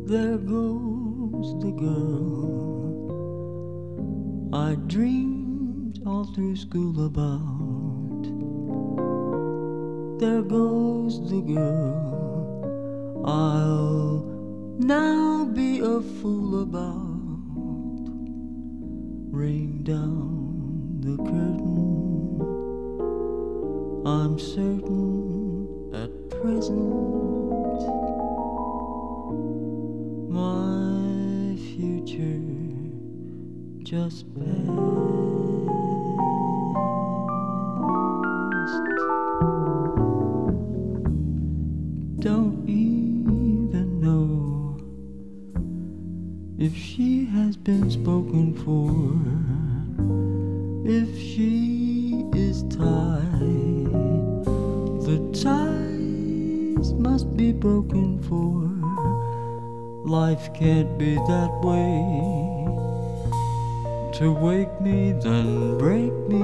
There goes the girl I dreamed all through school about. There goes the girl I'll now be a fool about. Ring down the curtain, I'm certain at present my future just passed. Don't even know if she has been spoken for, if she is tied. The ties must be broken for. Life can't be that way, to wake me then break me.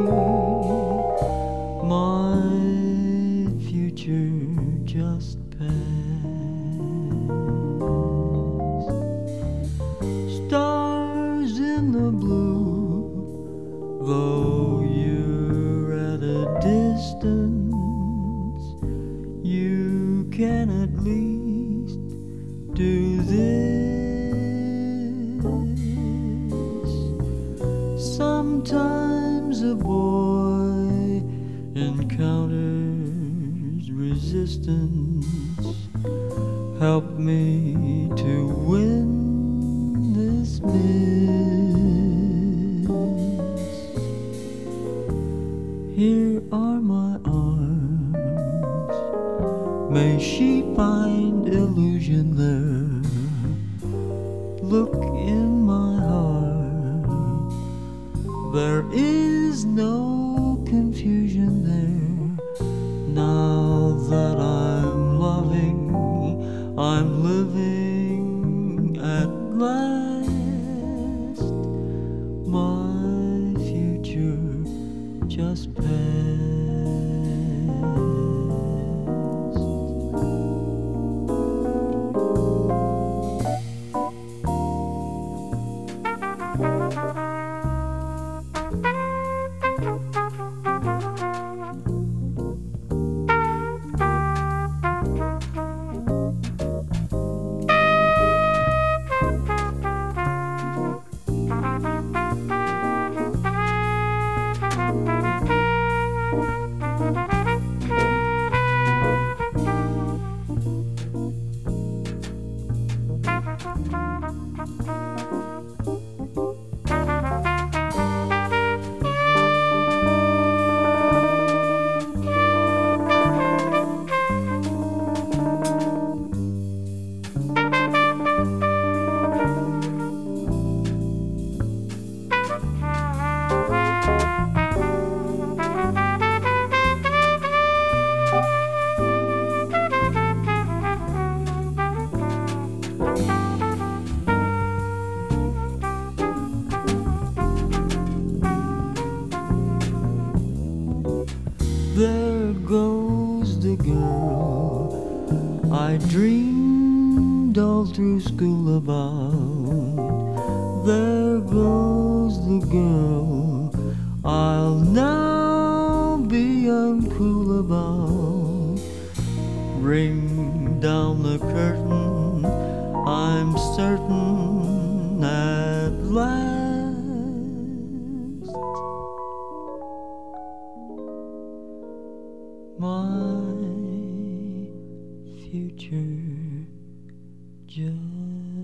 My future just passed. Stars in the blue, though you're at a distance, you can at least do this. Sometimes a boy encounters resistance. Help me to win this miss. Here are my arms, may she find illusion there. Look in my heart, there is no confusion there. Now that I'm loving, I'm living at last. My future just passed. There goes the girl I dreamed all through school about. There goes the girl I'll now be uncool about. Ring down the curtain, I'm certain at last my future just